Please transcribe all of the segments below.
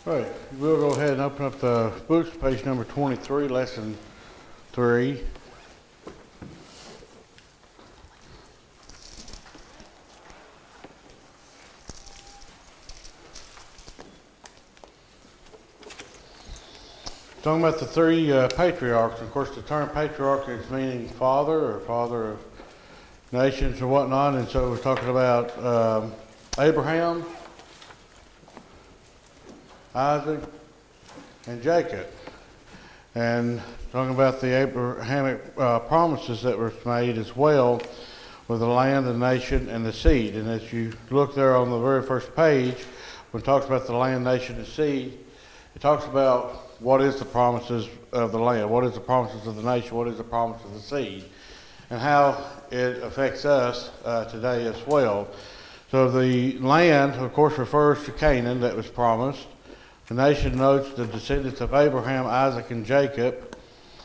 All right, we'll go ahead and open up the books, page number 23, lesson 3. Talking about the three patriarchs. Of course, the term patriarch is meaning father or father of nations or whatnot, and so we're talking about Abraham, Isaac, and Jacob, and talking about the Abrahamic promises that were made as well with the land, the nation, and the seed. And as you look there on the very first page, when it talks about the land, nation, and seed, it talks about what is the promises of the land, what is the promises of the nation, what is the promise of the seed, and how it affects us today as well. So the land, of course, refers to Canaan that was promised. The nation notes the descendants of Abraham, Isaac, and Jacob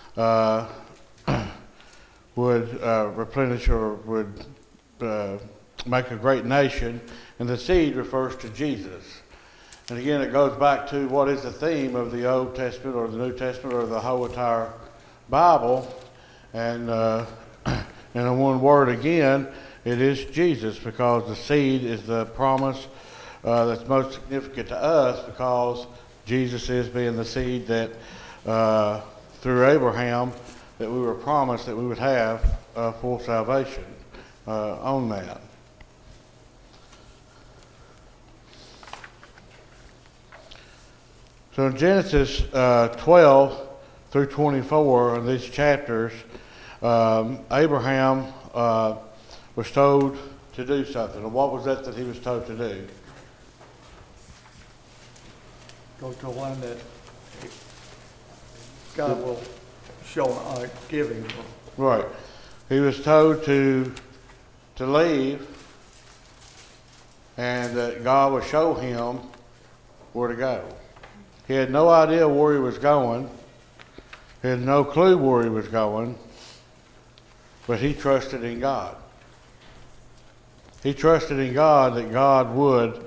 would replenish or would make a great nation. And the seed refers to Jesus. And again, it goes back to what is the theme of the Old Testament or the New Testament or the whole entire Bible. And in one word again, it is Jesus, because the seed is the promise that's most significant to us, because Jesus is being the seed that through Abraham that we were promised that we would have full salvation on that. So in Genesis 12 through 24, in these chapters, Abraham was told to do something. And what was that he was told to do? Go to a land that God will show, give him. Right. He was told to leave, and that God would show him where to go. He had no idea where he was going. He had no clue where he was going, but he trusted in God. He trusted in God that God would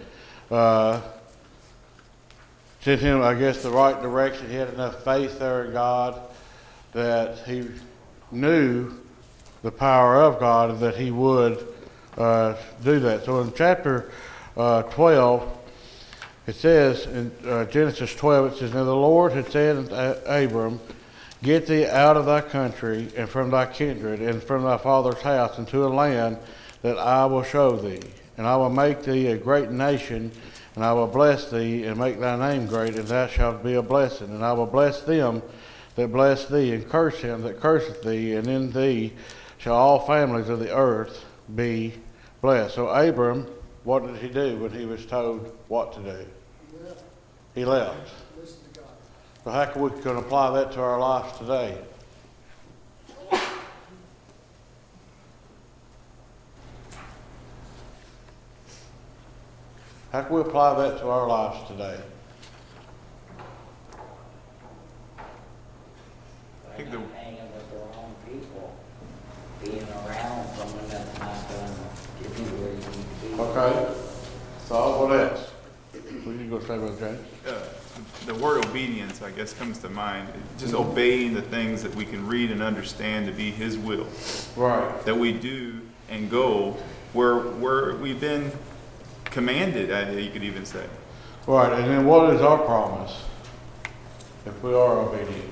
send him, I guess, the right direction. He had enough faith there in God that he knew the power of God and that he would do that. So in chapter 12, it says, in Genesis 12, it says, "Now the Lord had said unto Abram, Get thee out of thy country, and from thy kindred, and from thy father's house, into a land that I will show thee. And I will make thee a great nation, and I will bless thee, and make thy name great, and thou shalt be a blessing. And I will bless them that bless thee, and curse him that curseth thee, and in thee shall all families of the earth be blessed." So Abram, what did he do when he was told what to do? He left. So how can we apply that to our lives today? How can we apply that to our lives today? They're not hanging with the wrong people, being around someone that's not going to give you where you need to be. Okay. So what else? What you go say about James? The word obedience, I guess, comes to mind. Just obeying the things that we can read and understand to be His will. Right. That we do and go where we've been commanded, you could even say. Right, and then what is our promise if we are obedient?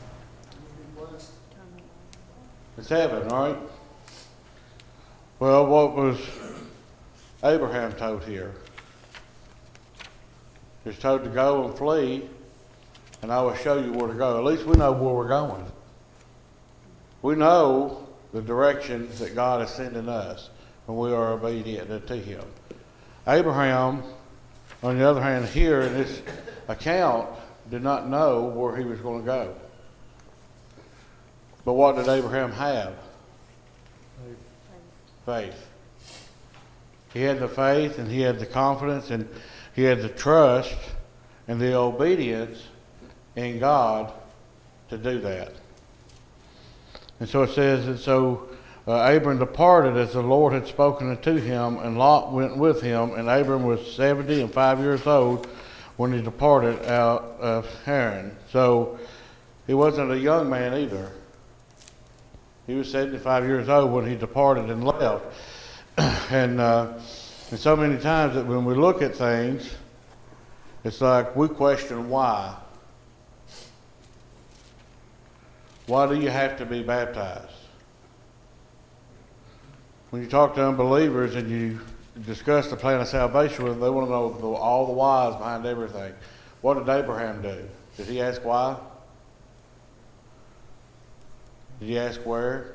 It's heaven, right? Well, what was Abraham told here? He was told to go and flee, and I will show you where to go. At least we know where we're going. We know the direction that God is sending us when we are obedient to Him. Abraham, on the other hand, here in this account, did not know where he was going to go. But what did Abraham have? Faith. He had the faith, and he had the confidence, and he had the trust and the obedience in God to do that. And so it says, and so Abram departed as the Lord had spoken unto him, and Lot went with him, and Abram was 75 years old when he departed out of Haran. So he wasn't a young man either. He was 75 years old when he departed and left. And so many times that when we look at things, it's like we question why. Why do you have to be baptized? When you talk to unbelievers and you discuss the plan of salvation with them, they want to know all the whys behind everything. What did Abraham do? Did he ask why? Did he ask where?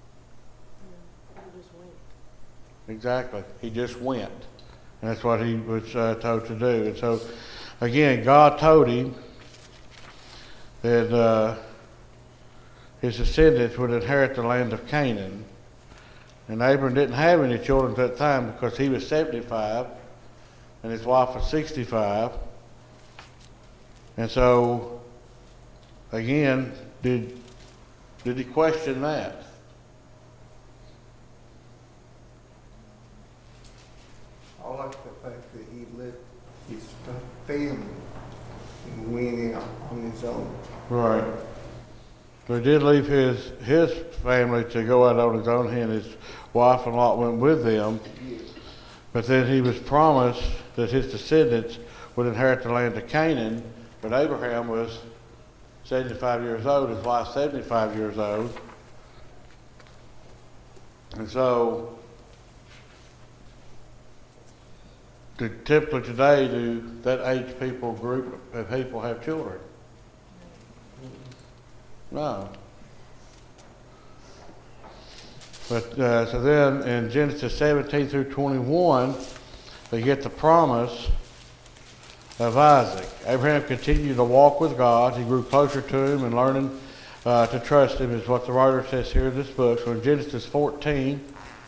Exactly. He just went. And that's what he was told to do. And so, again, God told him that his descendants would inherit the land of Canaan. And Abram didn't have any children at that time because he was 75 and his wife was 65. And so, again, did he question that? I like the fact that he let his family and went out on his own. Right. So he did leave his family to go out on his own. He and his wife and Lot went with them. But then he was promised that his descendants would inherit the land of Canaan. But Abraham was 75 years old, his wife 75 years old. And so, typically today, do that age group of people have children? No. But so then in Genesis 17 through 21, they get the promise of Isaac. Abraham continued to walk with God. He grew closer to him and learning to trust him is what the writer says here in this book. So in Genesis 14,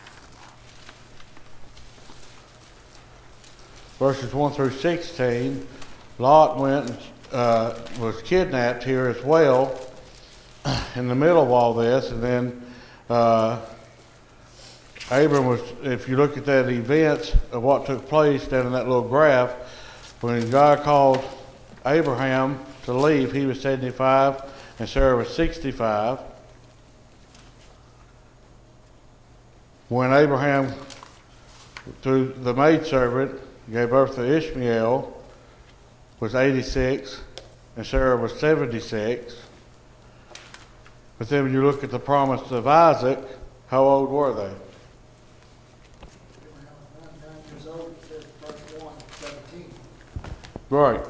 verses 1 through 16, Lot went and was kidnapped here as well in the middle of all this. And then Abram was, if you look at that events of what took place down in that little graph, when God called Abraham to leave, he was 75 and Sarah was 65. When Abraham, through the maidservant, gave birth to Ishmael, was 86 and Sarah was 76. But then when you look at the promise of Isaac, how old were they? Abraham was 99 years old, it says verse 1, 17. Right.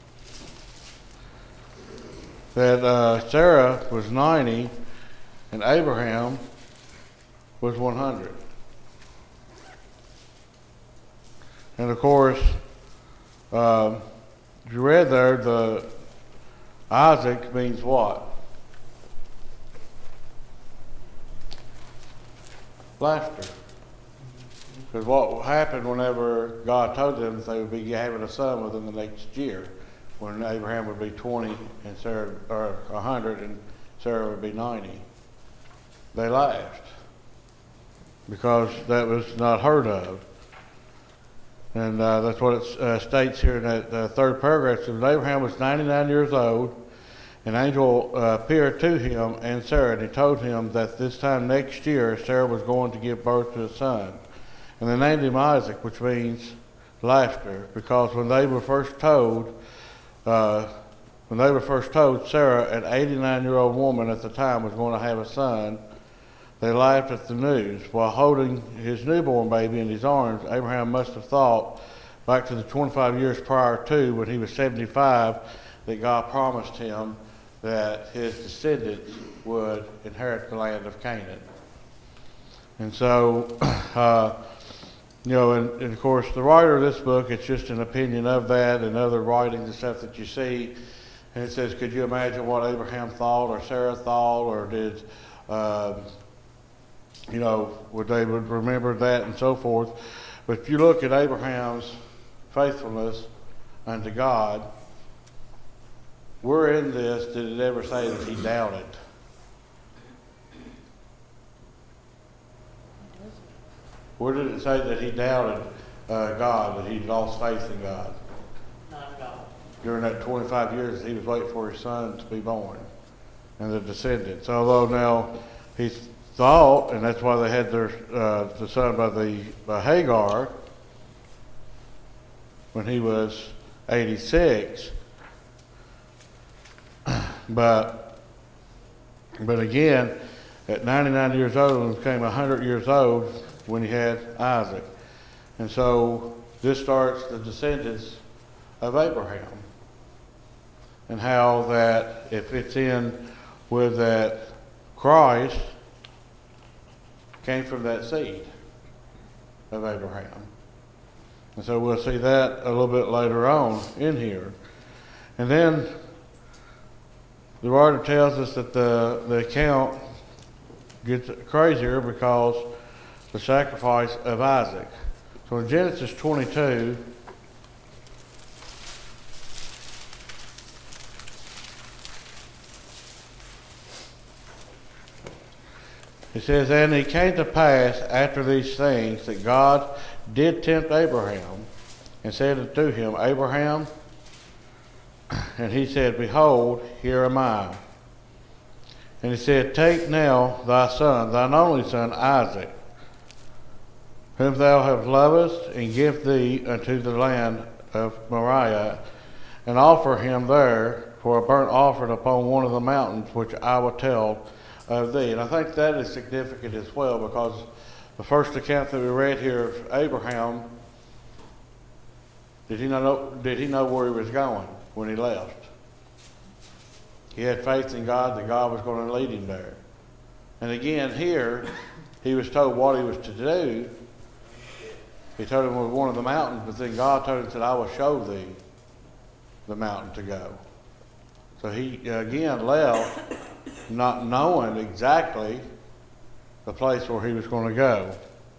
That Sarah was 90 and Abraham was 100. And of course, you read there, the Isaac means what? Laughter. Because what happened whenever God told them that they would be having a son within the next year, when Abraham would be 20 and Sarah, or 100 and Sarah would be 90. They laughed because that was not heard of. And that's what it states here in that third paragraph. So Abraham was 99 years old. An angel appeared to him and Sarah, and he told him that this time next year Sarah was going to give birth to a son. And they named him Isaac, which means laughter, because when they were first told, Sarah, an 89-year-old woman at the time, was going to have a son, they laughed at the news. While holding his newborn baby in his arms, Abraham must have thought back to the 25 years prior to when he was 75 that God promised him that his descendants would inherit the land of Canaan. And so, and of course, the writer of this book, it's just an opinion of that and other writings and stuff that you see. And it says, could you imagine what Abraham thought or Sarah thought, or did, would they would remember that and so forth. But if you look at Abraham's faithfulness unto God, where in this did it ever say that he doubted? Where did it say that he doubted God, that he lost faith in God? Not at all. during that 25 years he was waiting for his son to be born and the descendants. Although now he thought, and that's why they had their the son by Hagar when he was 86. But again, at 99 years old, he became 100 years old when he had Isaac. And so this starts the descendants of Abraham, and how that it fits in with that Christ came from that seed of Abraham. And so we'll see that a little bit later on in here. And then the writer tells us that the account gets crazier because the sacrifice of Isaac. So in Genesis 22, it says, "And it came to pass after these things that God did tempt Abraham, and said unto him, Abraham, and he said, Behold, here am I. And he said, Take now thy son, thine only son Isaac, whom thou hast lovest, and give thee unto the land of Moriah, and offer him there for a burnt offering upon one of the mountains which I will tell of thee." And I think that is significant as well, because the first account that we read here of Abraham, did he know where he was going when he left? He had faith in God that God was going to lead him there. And again here, he was told what he was to do. He told him it was one of the mountains, but then God told him, said, I will show thee the mountain to go. So he again left, not knowing exactly the place where he was going to go.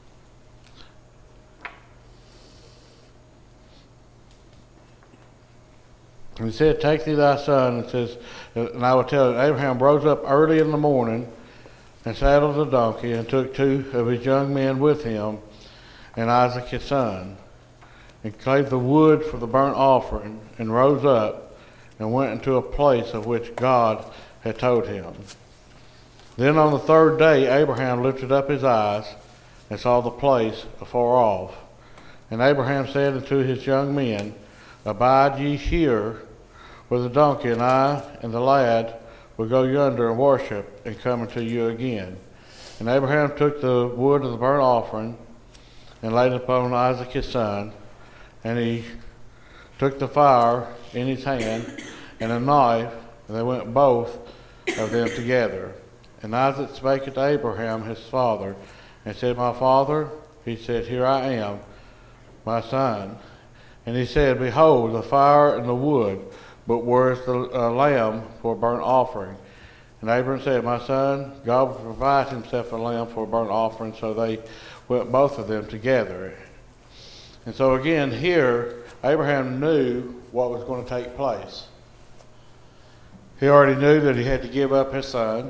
And he said, Take thee thy son, and says, and I will tell you, Abraham rose up early in the morning and saddled the donkey and took 2 of his young men with him and Isaac his son, and clave the wood for the burnt offering, and rose up and went into a place of which God had told him. Then on the 3rd day Abraham lifted up his eyes and saw the place afar off. And Abraham said unto his young men, Abide ye here with the donkey, and I and the lad will go yonder and worship, and come unto you again. And Abraham took the wood of the burnt offering, and laid it upon Isaac his son, and he took the fire in his hand, and a knife, and they went both of them together. And Isaac spake unto Abraham his father, and said, My father? He said, Here I am, my son. And he said, Behold, the fire and the wood, but where is the lamb for a burnt offering? And Abraham said, My son, God will provide himself a lamb for a burnt offering. So they went both of them together. And so again here, Abraham knew what was going to take place. He already knew that he had to give up his son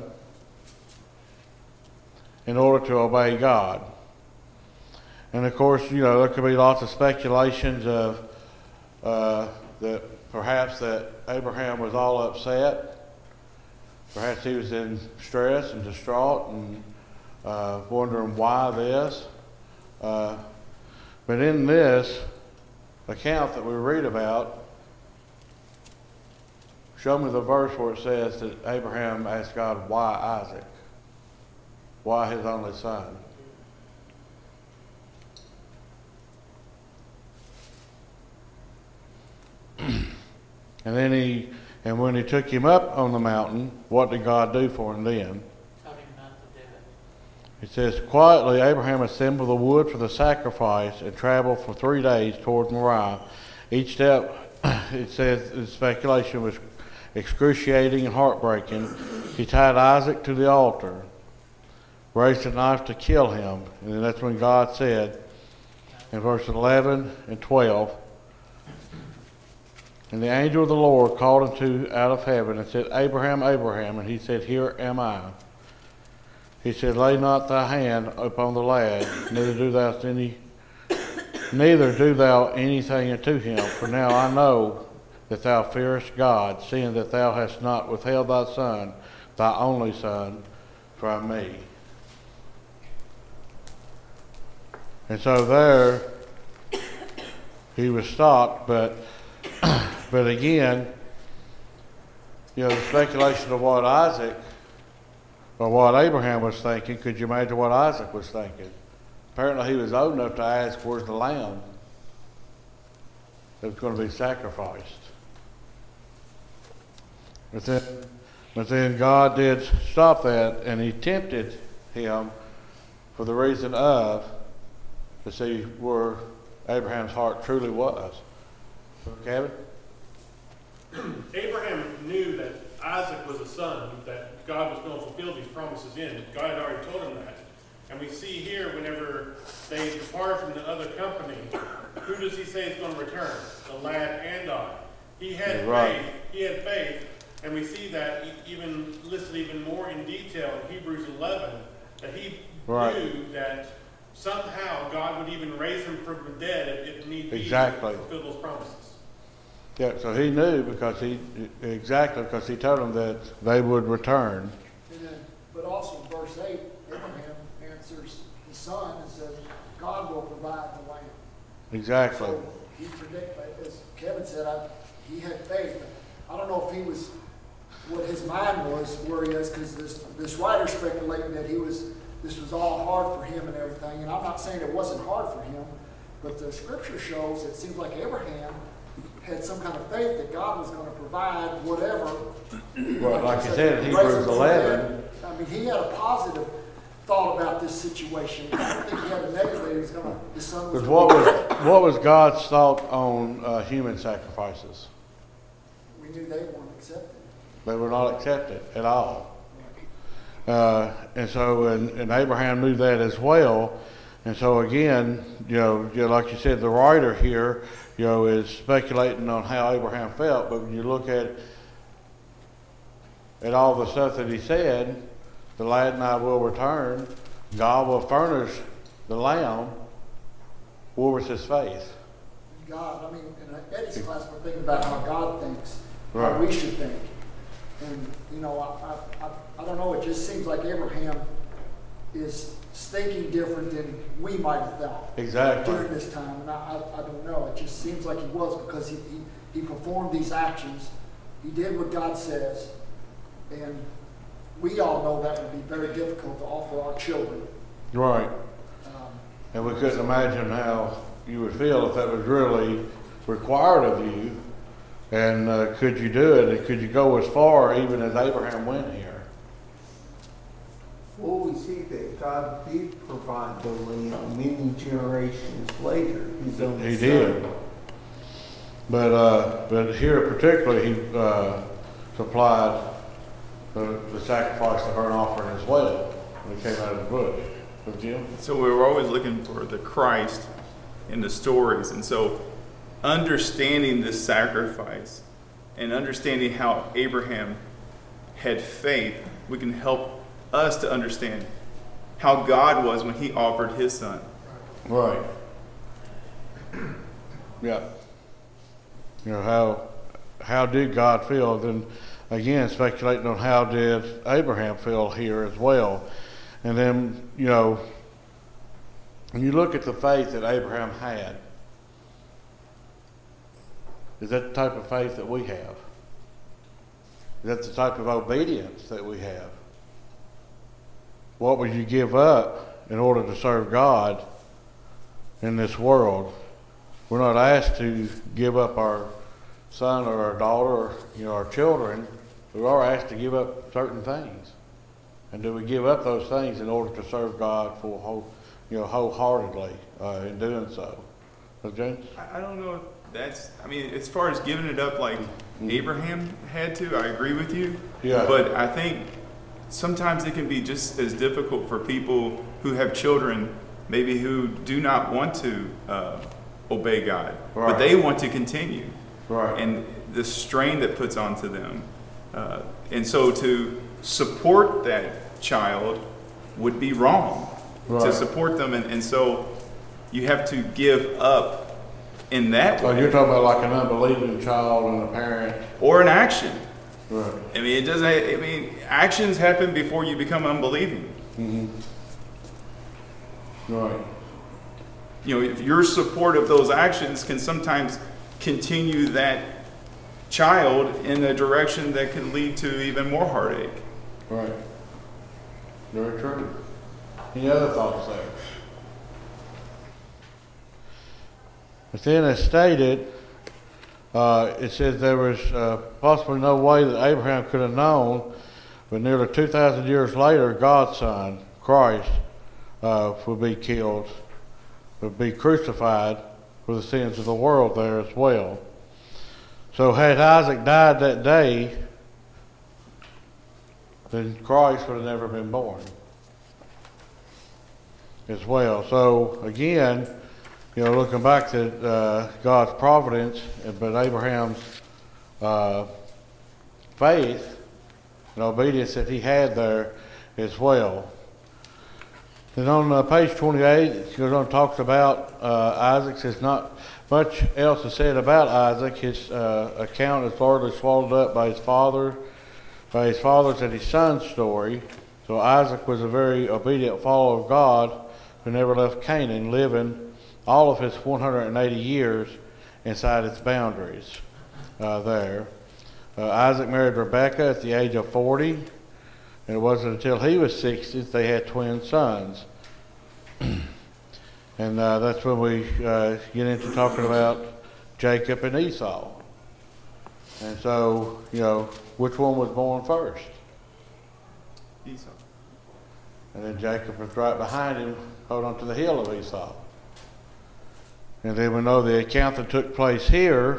in order to obey God. And of course, there could be lots of speculations of that perhaps that Abraham was all upset. Perhaps he was in stress and distraught and wondering why this. But in this account that we read about, show me the verse where it says that Abraham asked God, why Isaac? Why his only son? And when he took him up on the mountain, what did God do for him then? Told him not to do it. It says, Quietly Abraham assembled the wood for the sacrifice and traveled for 3 days toward Moriah. Each step, it says, the speculation was excruciating and heartbreaking. He tied Isaac to the altar, raised a knife to kill him, and then that's when God said in verse 11 and 12, And the angel of the Lord called unto out of heaven and said, Abraham, Abraham. And he said, Here am I. He said, Lay not thy hand upon the lad, neither do thou anything unto him. For now I know that thou fearest God, seeing that thou hast not withheld thy son, thy only son, from me. And so there he was stopped, but again, the speculation of what Isaac or what Abraham was thinking, could you imagine what Isaac was thinking? Apparently he was old enough to ask, where's the lamb that was going to be sacrificed? But then God did stop that, and he tempted him for the reason of to see where Abraham's heart truly was. Kevin? Abraham knew that Isaac was a son that God was going to fulfill these promises in. God had already told him that. And we see here, whenever they depart from the other company, who does he say is going to return? The lad and I. He had faith. He had faith. And we see that even listed even more in detail in Hebrews 11, that he knew that somehow God would even raise him from the dead if need be to fulfill those promises. Yeah, so he knew because he told them that they would return. And then, but also in verse 8, Abraham answers his son and says, God will provide the land. Exactly. So he predicted, as Kevin said, he had faith. I don't know if he was, what his mind was, where he is, because this writer speculating that this was all hard for him and everything. And I'm not saying it wasn't hard for him, but the scripture shows it seems like Abraham had some kind of faith that God was going to provide whatever. Well, like you said, in Hebrews 11. I mean, he had a positive thought about this situation. I don't think he had a negative. He was going to, his son was Because what was God's thought on human sacrifices? We knew they weren't accepted. They were not accepted at all. And so, and Abraham knew that as well. And so again, like you said, the writer here, is speculating on how Abraham felt. But when you look at all the stuff that he said, the lad and I will return, God will furnish the lamb. Where was his faith? God, I mean, in Eddie's class, we're thinking about how God thinks, Right. how we should think. And, I don't know, it just seems like Abraham is thinking different than we might have thought. Exactly. During this time. And I don't know, it just seems like he was, because he performed these actions. He did what God says. And we all know that would be very difficult to offer our children. Right. And we couldn't imagine how you would feel if that was really required of you. And could you do it? And could you go as far even as Abraham went here? Well, we see that God did provide the land many generations later. He did. But here particularly, he supplied the sacrifice, the burnt offering as well when he came out of the bush. With Jim? So we were always looking for the Christ in the stories. And so understanding this sacrifice and understanding how Abraham had faith, we can help us to understand how God was when he offered his son. Right. Yeah. How did God feel? Then again, speculating on how did Abraham feel here as well. And then, when you look at the faith that Abraham had, is that the type of faith that we have? Is that the type of obedience that we have? What would you give up in order to serve God in this world? We're not asked to give up our son or our daughter or our children. We are asked to give up certain things. And do we give up those things in order to serve God wholeheartedly in doing so? So, James? I don't know if that's, as far as giving it up like Abraham had to, I agree with you. Yeah. But I think sometimes it can be just as difficult for people who have children, maybe who do not want to obey God, right. But they want to continue. Right. And the strain that puts onto them. And so to support that child would be wrong. Right. To support them. And so you have to give up in that Oh, way. you're talking about like an unbelieving child and a parent. Or an action. Right. I mean, it doesn't. I mean, actions happen before you become unbelieving. Right. You know, if your support of those actions can sometimes continue that child in a direction that can lead to even more heartache. Right. Very true. Any other thoughts there? But then as stated, it says there was possibly no way that Abraham could have known, but nearly 2,000 years later, God's Son, Christ, would be killed, would be crucified for the sins of the world there as well. So had Isaac died that day, then Christ would have never been born as well. So again, you know, looking back to God's providence, but Abraham's faith and obedience that he had there as well. And on page 28, it goes on and talks about Isaac. There's not much else is said about Isaac. His account is largely swallowed up by his father's and his son's story. So Isaac was a very obedient follower of God who never left Canaan, living all of his 180 years inside its boundaries there. Isaac married Rebekah at the age of 40, and it wasn't until he was 60 that they had twin sons. And that's when we get into talking about Jacob and Esau. And so, you know, which one was born first? Esau. And then Jacob was right behind him, hold on to the heel of Esau. And then we know the account that took place here,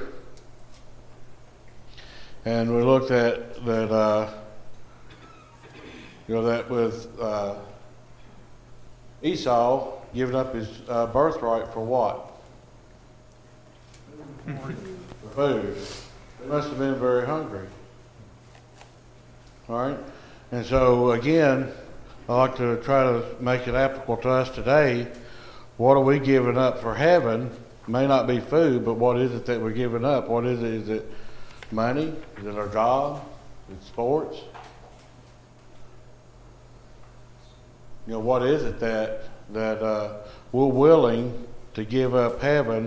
and we looked at that, you know, that with Esau giving up his birthright for what? For food. He must have been very hungry. All right? And so, again, I like to try to make it applicable to us today. What are we giving up for heaven? May not be food, but what is it that we're giving up? What is it? Is it money? Is it our job? Is it sports? You know, what is it that we're willing to give up heaven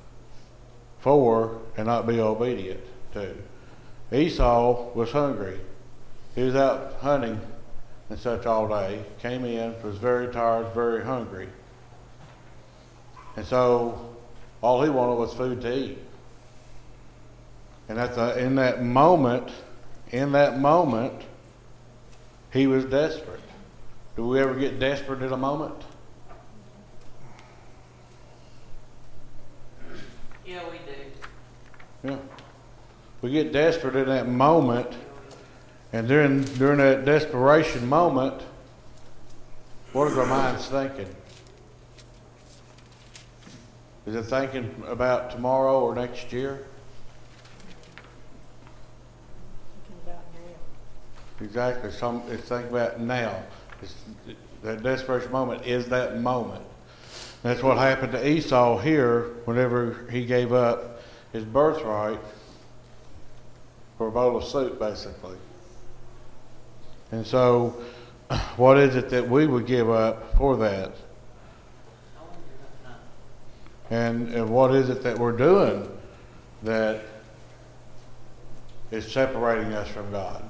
for and not be obedient to? Esau was hungry. He was out hunting and such all day, came in, was very tired, very hungry. And so all he wanted was food to eat. And in that moment, he was desperate. Do we ever get desperate in a moment? Yeah, we do. Yeah. We get desperate in that moment, and during that desperation moment, what is our minds thinking? Is it thinking about tomorrow or next year? Exactly. It's thinking about now. That desperation moment is that moment. That's what happened to Esau here whenever he gave up his birthright for a bowl of soup, basically. And so, what is it that we would give up for that? And what is it that we're doing that is separating us from God?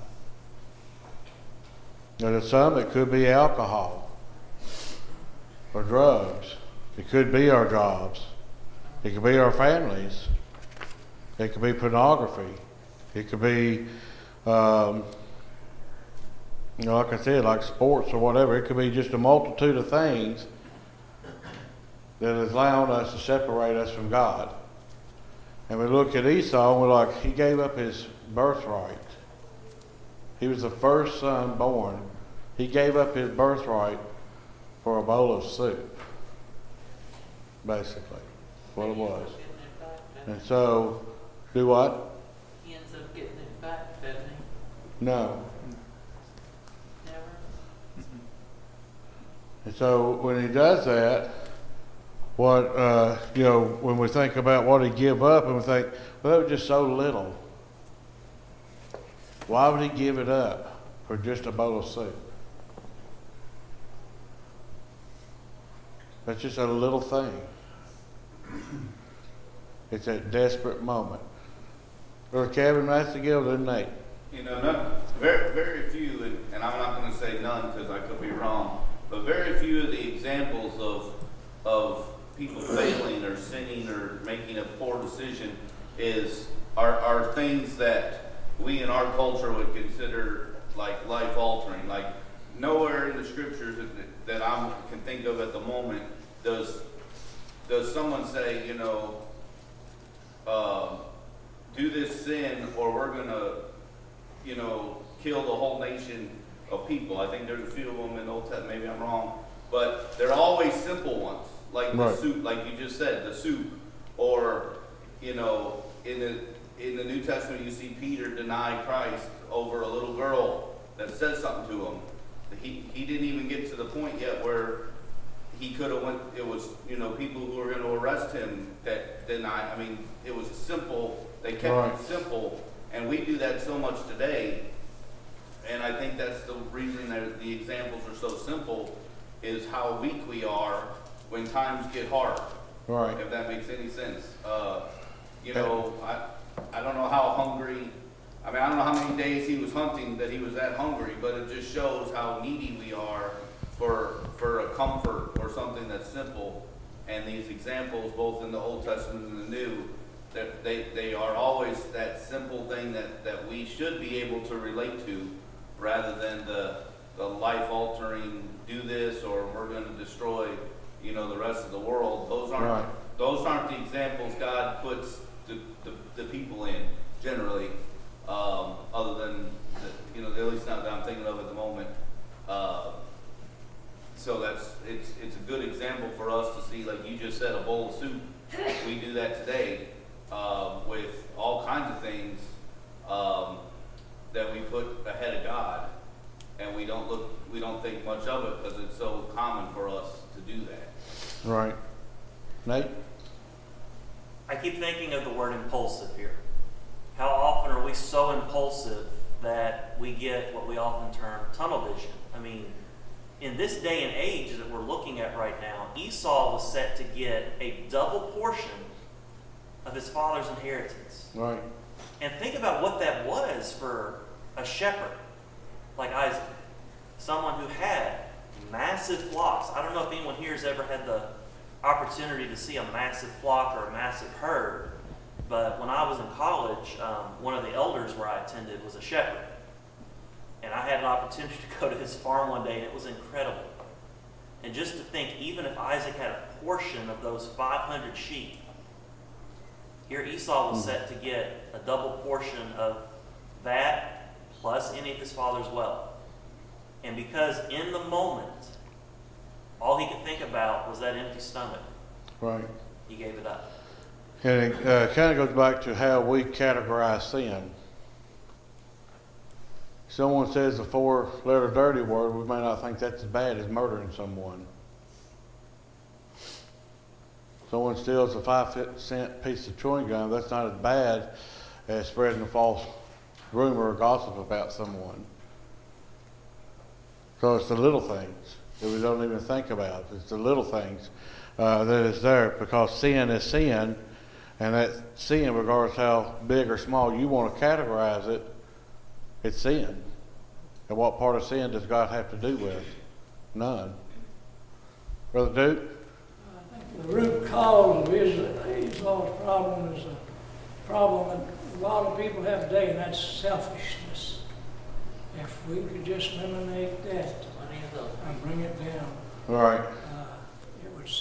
There's some, it could be alcohol or drugs. It could be our jobs. It could be our families. It could be pornography. It could be, like I said, like sports or whatever. It could be just a multitude of things that is allowing us to separate us from God. And we look at Esau and we're like, he gave up his birthright. He was the first son born. He gave up his birthright for a bowl of soup, basically, what it was. And so, do what? He ends up getting it back, doesn't he? No. Never? And so, when he does that, what, when we think about what he give up and we think, well, that was just so little. Why would he give it up for just a bowl of soup? That's just a little thing. It's a desperate moment. Brother Kevin, that's the guild, isn't Nate? Very, very few, and I'm not going to say none because I could be wrong, but very few of the examples of people failing or sinning or making a poor decision are things that we in our culture would consider like life altering. Like nowhere in the scriptures that I can think of at the moment does someone say, do this sin or we're going to, kill the whole nation of people. I think there's a few of them in the Old Testament, maybe I'm wrong, but they're always simple ones, like the soup, like you just said, the soup, or, in the New Testament you see Peter deny Christ over a little girl that says something to him. He didn't even get to the point yet where he could have went, it was, people who were going to arrest him that denied. I mean, it was simple. They kept it simple. And we do that so much today. And I think that's the reason that the examples are so simple is how weak we are when times get hard. Right. If that makes any sense. I don't know how hungry, I don't know how many days he was hunting that he was that hungry, but it just shows how needy we are for a comfort or something that's simple. And these examples, both in the Old Testament and the New, that they are always that simple thing that we should be able to relate to, rather than the life-altering, do this or we're going to destroy, the rest of the world. Those aren't the examples God puts the people in generally, other than at least not that I'm thinking of at the moment. So it's a good example for us to see, like you just said, a bowl of soup. We do that today with all kinds of things that we put ahead of God, and we don't think much of it because it's so common for us to do that. Right. Nate? I keep thinking of the word impulsive here. How often are we so impulsive that we get what we often term tunnel vision? In this day and age that we're looking at right now, Esau was set to get a double portion of his father's inheritance. Right. And think about what that was for a shepherd like Isaac. Someone who had massive flocks. I don't know if anyone here has ever had the opportunity to see a massive flock or a massive herd, but when I was in college, one of the elders where I attended was a shepherd. And I had an opportunity to go to his farm one day, and it was incredible. And just to think, even if Isaac had a portion of those 500 sheep, here Esau was set to get a double portion of that, plus any of his father's wealth. And because in the moment, all he could think about was that empty stomach, right, he gave it up. And it kind of goes back to how we categorize sin. Someone says a 4-letter dirty word, we may not think that's as bad as murdering someone. Someone steals a 5-cent piece of chewing gum, that's not as bad as spreading a false rumor or gossip about someone. So it's the little things that we don't even think about. It's the little things that is there, because sin is sin, and that sin, regardless how big or small you want to categorize it, it's sin. And what part of sin does God have to do with? None. Brother Duke? I think the root cause of Esau's problem is a problem that a lot of people have today, and that's selfishness. If we could just eliminate that and bring it down, right, it would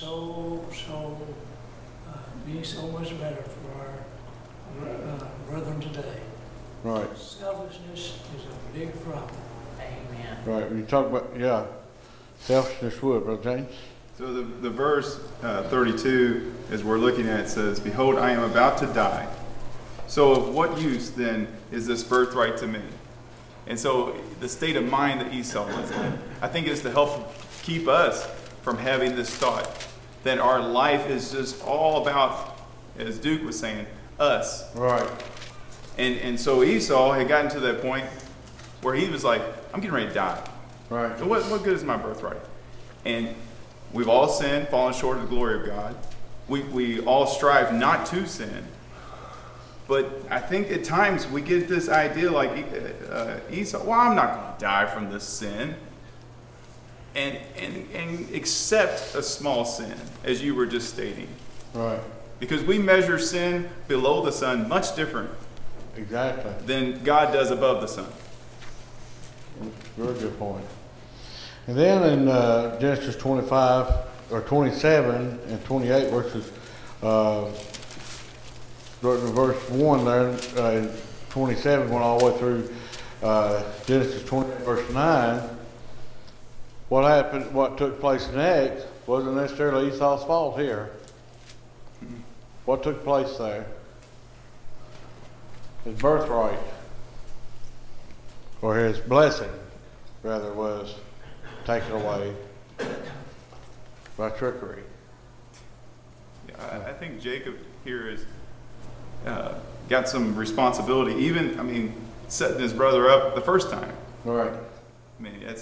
be so much better for our brethren today. Right. Selfishness is a big problem. Amen. Right. When you talk about, selfishness would, Brother James. So the verse 32, as we're looking at, says, "Behold, I am about to die. So of what use then is this birthright to me?" And so the state of mind that Esau was in, I think, is to help keep us from having this thought. that our life is just all about, as Duke was saying, us. Right. And so Esau had gotten to that point where he was like, I'm getting ready to die. Right. So what good is my birthright? And we've all sinned, fallen short of the glory of God. We all strive not to sin. But I think at times we get this idea like Esau, well, I'm not going to die from this sin. And accept a small sin, as you were just stating. Right. Because we measure sin below the sun much different Exactly. than God does above the sun. Very good point. And then in Genesis 25 or 27 and 28 verses, verse 1 there, in 27 went all the way through Genesis 20 verse 9. What happened? What took place next wasn't necessarily Esau's fault here. What took place there? His birthright, or his blessing, rather, was taken away by trickery. Yeah, I think Jacob here has got some responsibility. Even, I mean, setting his brother up the first time. Right. I mean, that's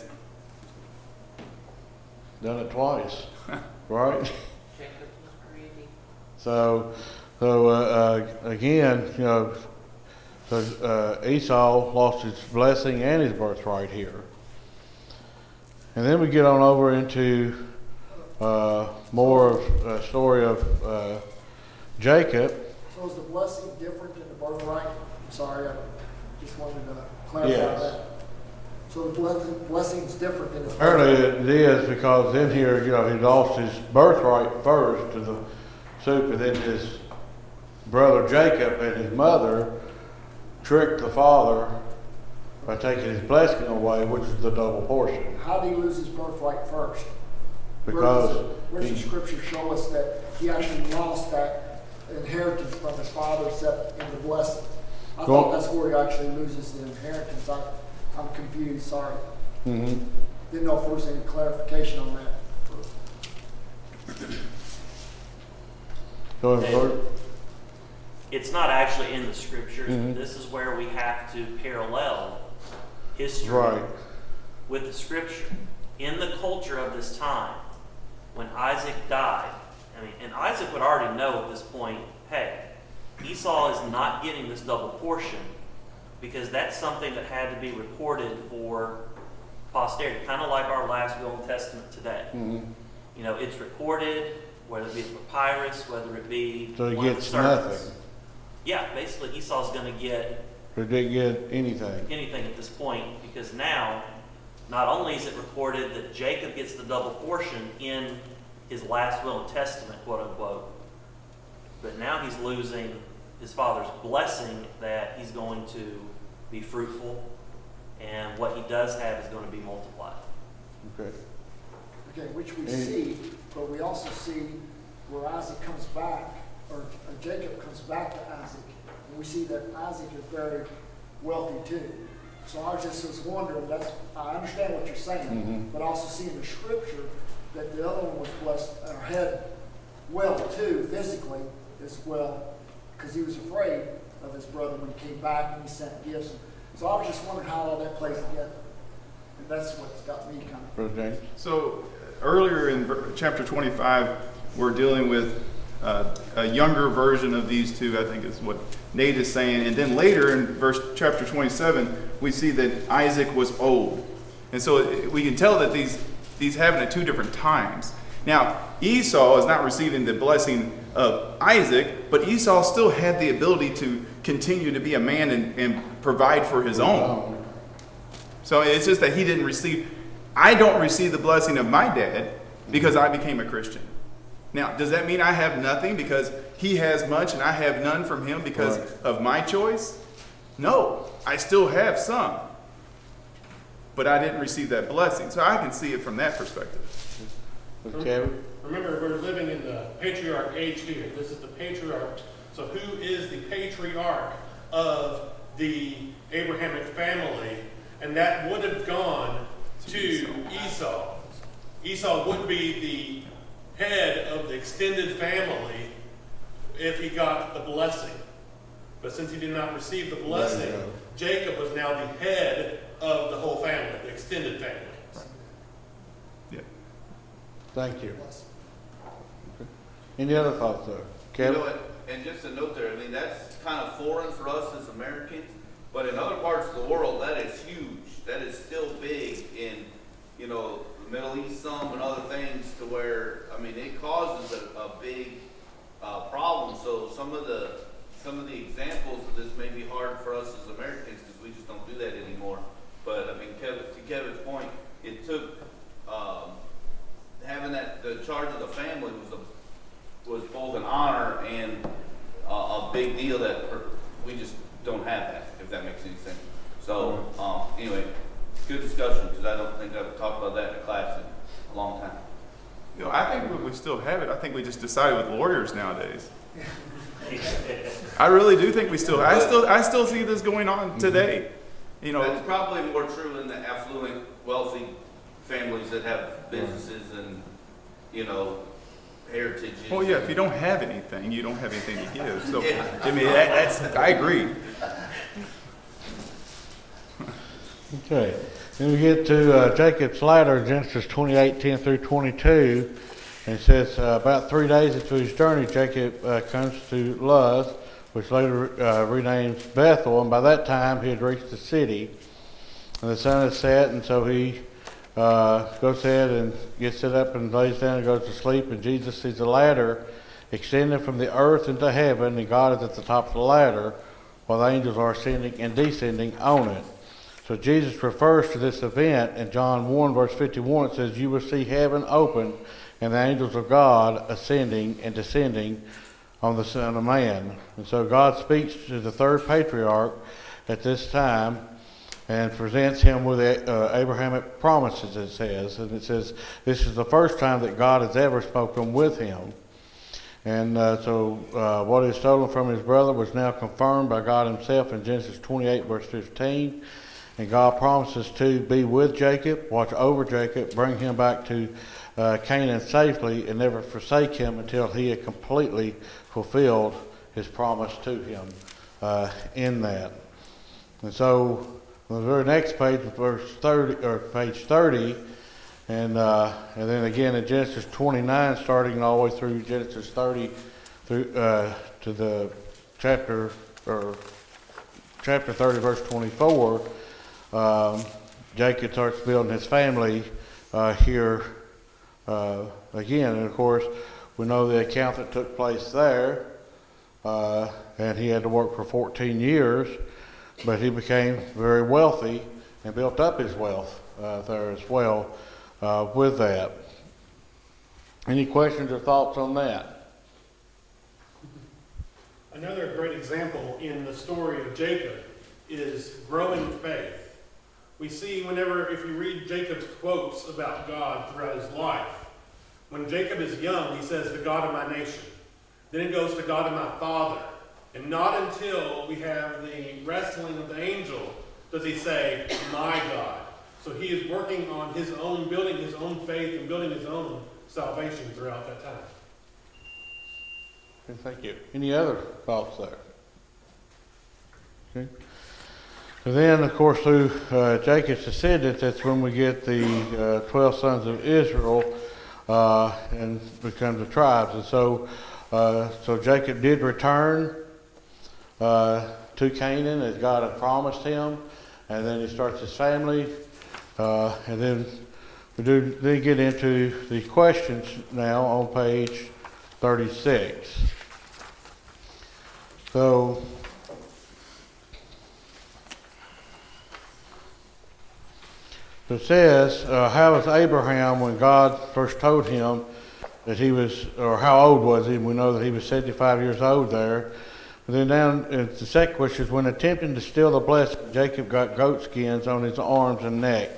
Done it twice. Right? Jacob was greedy. So again, you know, so Esau lost his blessing and his birthright here. And then we get on over into more of a story of Jacob. So is the blessing different than the birthright? I'm sorry, I just wanted to clarify Yes. that. So the blessing's different than his Apparently birthright? it is, because in here, you know, he lost his birthright first to the soup, and then his brother Jacob and his mother tricked the father by taking his blessing away, which is the double portion. How did he lose his birthright first? Because where does the scripture show us that he actually lost that inheritance from his father except in the blessing? I thought that's where he actually loses the inheritance. I'm confused, sorry. Mm-hmm. Didn't know if there was any clarification on that. Go ahead, Bert. It's not actually in the scriptures, Mhm. but this is where we have to parallel history Right. with the scripture. In the culture of this time, when Isaac died, and Isaac would already know at this point, hey, Esau is not getting this double portion because that's something that had to be recorded for posterity, kind of like our last will and testament today. Mm-hmm. You know, it's recorded, whether it be the papyrus, whether it be So he one of the gets sermons. nothing. Yeah, basically Esau's going to get He didn't get anything. anything at this point because now, not only is it recorded that Jacob gets the double portion in his last will and testament, quote unquote, but now he's losing his father's blessing that he's going to be fruitful and what he does have is going to be multiplied. Okay. Okay, which we see, but we also see where Isaac comes back, or Jacob comes back to Isaac, and we see that Isaac is very wealthy too. So I just was wondering, I understand what you're saying, Mhm. but also see in the scripture that the other one was blessed, or had well too, physically as well, because he was afraid of his brother when he came back and he sent gifts. So I was just wondering how all that plays together. And that's what's got me kind of. Brother James. So earlier in chapter 25, we're dealing with a younger version of these two, I think is what Nate is saying. And then later in chapter 27, we see that Isaac was old. And so we can tell that these happen at two different times. Now, Esau is not receiving the blessing of Isaac, but Esau still had the ability to continue to be a man and provide for his own. So it's just that he didn't receive. I don't receive the blessing of my dad because I became a Christian. Now, does that mean I have nothing because he has much and I have none from him because of my choice? No, I still have some. But I didn't receive that blessing. So I can see it from that perspective. Kevin? Remember, we're living in the patriarch age here. This is the patriarch. So who is the patriarch of the Abrahamic family? And that would have gone to Esau. Esau would be head of the extended family if he got the blessing. But since he did not receive the blessing, Jacob was now the head of the whole family, the extended family. Yeah. Thank you. Any other thoughts there? You Kevin? know, and just a note there, I mean, that's kind of foreign for us as Americans, but in other parts of the world, that is huge. That is still big in, you know, the Middle East some and other things to where, I mean, it causes a big problem. So some of the examples of this may be hard for us as Americans because we just don't do that anymore. But I mean, to Kevin's point, it took having the charge of the family was both an honor and a big deal that we just don't have that, if that makes any sense. So anyway, good discussion because I don't think I've talked about that in a class in a long time. You know, I think we still have it. I think we just decided with lawyers nowadays. I really do think we still. I still see this going on today. You know, That's probably more true in the affluent, wealthy families that have businesses and, you know, heritages. well, yeah. If you don't have anything, you don't have anything to give. So, Yeah. I mean, that's. I agree. Okay. Then we get to Jacob's ladder, Genesis 28:10 through 22. And it says, about 3 days into his journey, Jacob comes to Luz, which later renamed Bethel. And by that time, he had reached the city. And the sun had set, and so he goes ahead and gets set up and lays down and goes to sleep. And Jesus sees a ladder extending from the earth into heaven, and God is at the top of the ladder, while the angels are ascending and descending on it. So Jesus refers to this event in John 1, verse 51. It says, you will see heaven open and the angels of God ascending and descending on the Son of Man. And so God speaks to the third patriarch at this time and presents him with Abrahamic promises, it says. And it says, this is the first time that God has ever spoken with him. And so what is stolen from his brother was now confirmed by God himself in Genesis 28, verse 15. And God promises to be with Jacob, watch over Jacob, bring him back to Canaan safely, and never forsake him until he had completely fulfilled his promise to him in that. And so, on the very next page, verse 30 or page 30, and then again in Genesis 29, starting all the way through Genesis 30 through to the chapter 30, verse 24. Jacob starts building his family here again, and of course we know the account that took place there, and he had to work for 14 years, but he became very wealthy and built up his wealth there as well with that. Any questions or thoughts on that? Another great example in the story of Jacob is growing faith. We see if you read Jacob's quotes about God throughout his life, when Jacob is young, he says, the God of my nation. Then it goes to God of my father. And not until we have the wrestling with the angel does he say, my God. So he is working on his own, building his own faith and building his own salvation throughout that time. Okay, thank you. Any other thoughts there? Okay. And then, of course, through Jacob's descendants, that's when we get the 12 sons of Israel and become the tribes. And so Jacob did return to Canaan as God had promised him, and then he starts his family, and then we then get into the questions now on page 36. So it says, how was Abraham when God first told him that he was, or how old was he? We know that he was 75 years old there. And then down, the second question is, when attempting to steal the blessing, Jacob got goat skins on his arms and neck.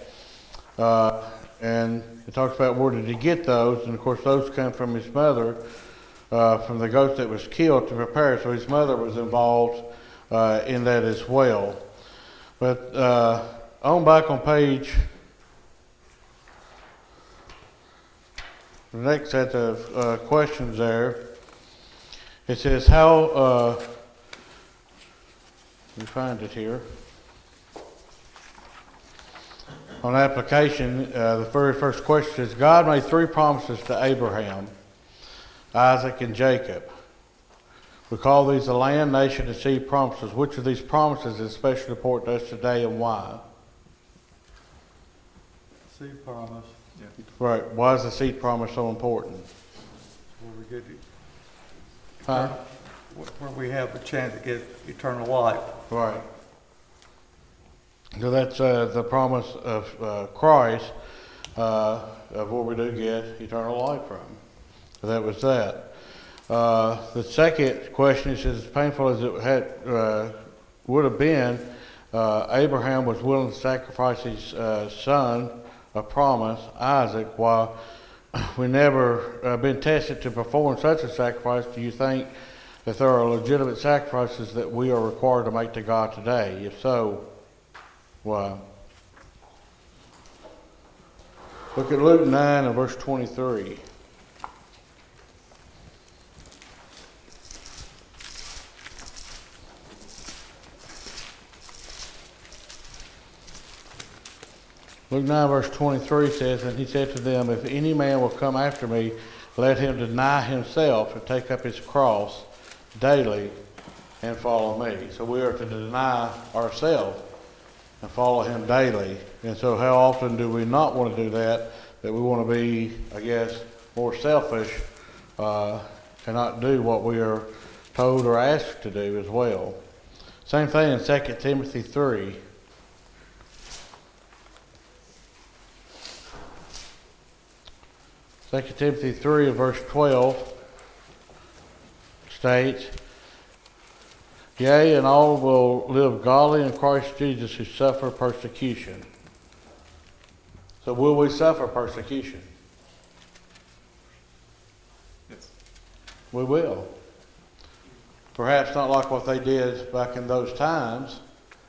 And it talks about where did he get those, and of course those come from his mother, from the goat that was killed to prepare. So his mother was involved in that as well. But on back on page The next set of questions there, it says how, let me find it here. On application, the very first question is, God made 3 promises to Abraham, Isaac, and Jacob. We call these the land, nation, and seed promises. Which of these promises is especially important to us today and why? Seed promise, Right. Why is the seed promise so important? where we get, Huh? where we have a chance to get eternal life. Right. So that's the promise of Christ, of where we do get eternal life from. So that was that. The second question is, as painful as it had, would have been, Abraham was willing to sacrifice his son, a promise, Isaac, while we never been tested to perform such a sacrifice. Do you think that there are legitimate sacrifices that we are required to make to God today? If so, why? Look at Luke 9 and verse 23. Luke 9 verse 23 says, and he said to them, if any man will come after me, let him deny himself and take up his cross daily and follow me. So we are to deny ourselves and follow him daily. And so how often do we not want to do that? That we want to be, I guess, more selfish and not do what we are told or asked to do as well. Same thing in 2 Timothy 3. 2 Timothy 3 verse 12 states, yea, and all will live godly in Christ Jesus who suffer persecution. So will we suffer persecution? Yes. We will. Perhaps not like what they did back in those times,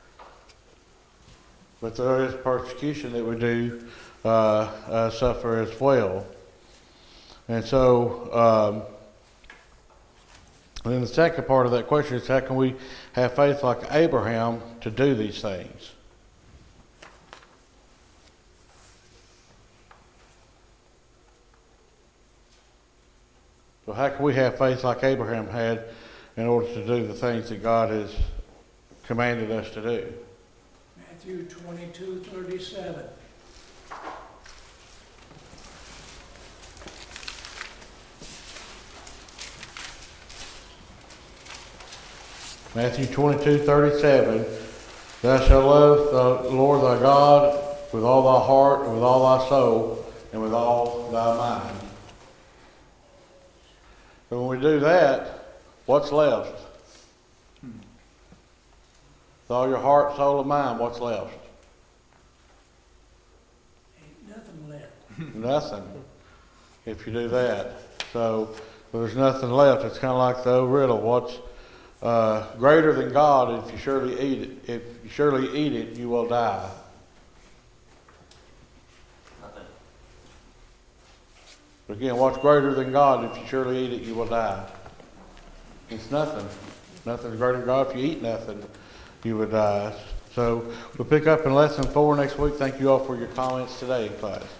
but there is persecution that we do suffer as well. And so, then the second part of that question is, how can we have faith like Abraham to do these things? So how can we have faith like Abraham had in order to do the things that God has commanded us to do? Matthew 22:37. Matthew 22:37. Thou shalt love the Lord thy God with all thy heart, and with all thy soul, and with all thy mind. But when we do that, what's left? With all your heart, soul, and mind, what's left? Ain't nothing left. Nothing. If you do that. So there's nothing left. It's kind of like the old riddle. What's greater than God? If you surely eat it, if you surely eat it, you will die. Nothing. Again, what's greater than God? If you surely eat it, you will die. It's nothing. Nothing's greater than God. If you eat nothing, you will die. So we'll pick up in lesson 4 next week. Thank you all for your comments today in class.